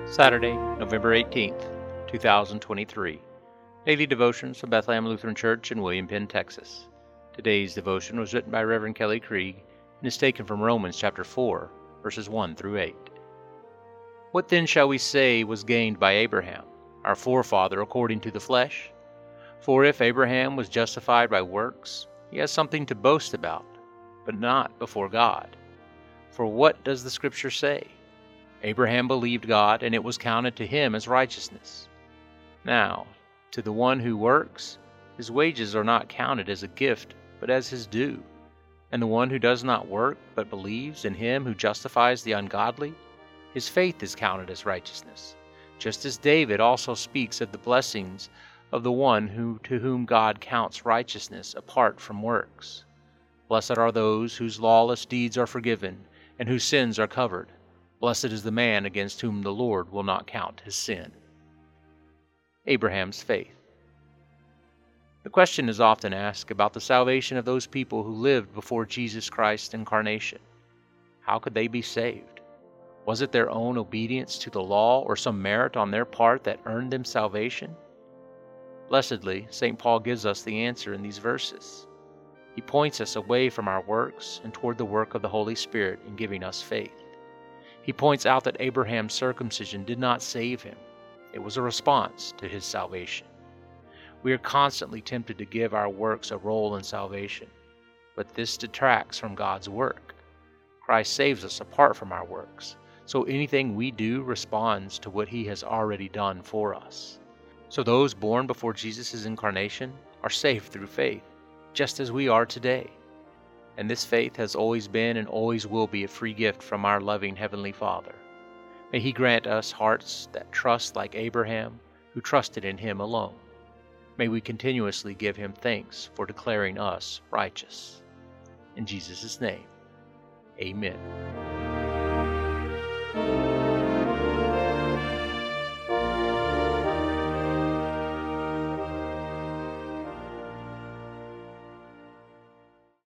Saturday, November 18th, 2023. Daily Devotions from Bethlehem Lutheran Church in William Penn, Texas. Today's devotion was written by Reverend Kelly Krieg and is taken from Romans chapter 4, verses 1 through 8. What then shall we say was gained by Abraham, our forefather according to the flesh? For if Abraham was justified by works, he has something to boast about, but not before God. For what does the Scripture say? Abraham believed God, and it was counted to him as righteousness. Now, to the one who works, his wages are not counted as a gift, but as his due. And the one who does not work, but believes in him who justifies the ungodly, his faith is counted as righteousness. Just as David also speaks of the blessings of the one to whom God counts righteousness apart from works. Blessed are those whose lawless deeds are forgiven, and whose sins are covered. Blessed is the man against whom the Lord will not count his sin. Abraham's faith. The question is often asked about the salvation of those people who lived before Jesus Christ's incarnation. How could they be saved? Was it their own obedience to the law or some merit on their part that earned them salvation? Blessedly, St. Paul gives us the answer in these verses. He points us away from our works and toward the work of the Holy Spirit in giving us faith. He points out that Abraham's circumcision did not save him. It was a response to his salvation. We are constantly tempted to give our works a role in salvation, but this detracts from God's work. Christ saves us apart from our works, so anything we do responds to what he has already done for us. So those born before Jesus' incarnation are saved through faith, just as we are today. And this faith has always been and always will be a free gift from our loving Heavenly Father. May He grant us hearts that trust like Abraham, who trusted in Him alone. May we continuously give Him thanks for declaring us righteous. In Jesus' name, amen.